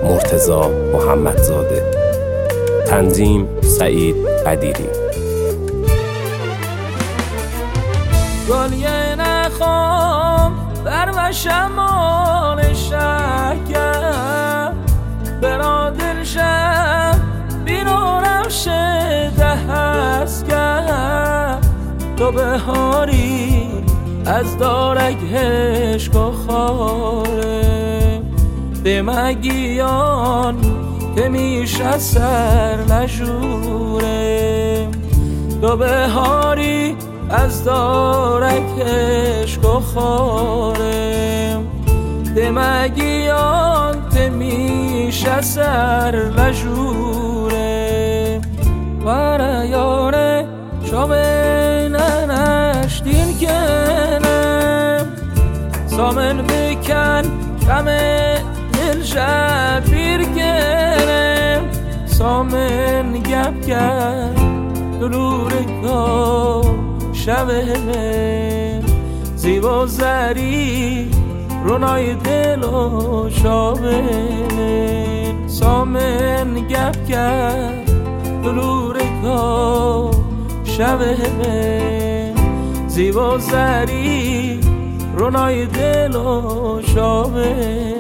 مرتضی محمدزاده. تنظیم سعید قدیری. گلیه نخوام در وشمان شکر، برا دل شب بینو روش دهست کرد. تو بهاری از دارک هشک و خاره، دمگیان که میشه سر نشوره. تو بهاری از دارک هشک و خاره، دمگیان که میشه سر نشوره. وره یاره شامه ننشتین کنم، سامن بکن غم دل شبیر کنم. سامن گپ کرد دلور کار شبه زیبا زری رونای دل و شابه. سامن گپ کرد دلور کار شبه زیبا زری رونای دل و شابه.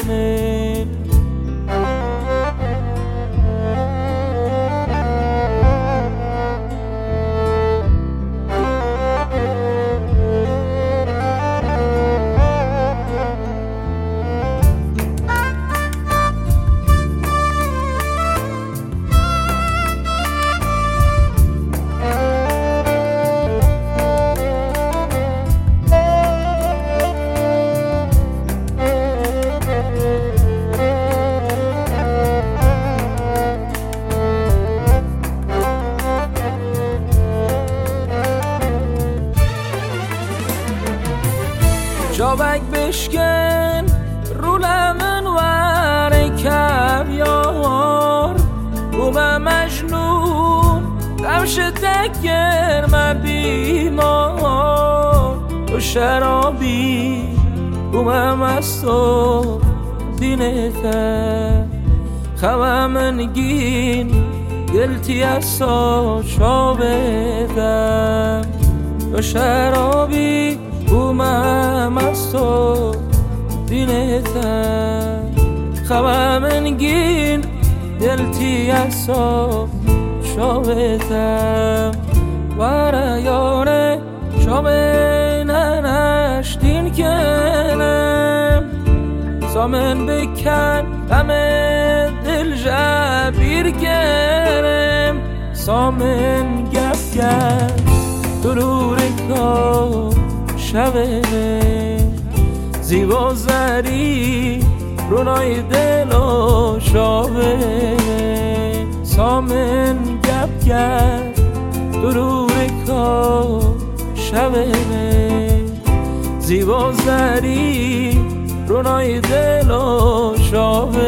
شابک بشکن رو لمن ور کبیار، بوم مجنون روش تکر بیمار. تو شرابی بوم مستو دینته، خمم نگین گلتی از شابه. تو شرابی بومم از تو دینتم، خمم نگین دلتی از تو شابتم. وره یاره شامه ننشتین کنم، سامن بکن غم دل جبیر کنم. سامن گپ کرد دلور کار شبه زیبا زری رونای دل و شابه. سامن گپ کرد دلور کار شبه زیبا زری رونای دل و شابه.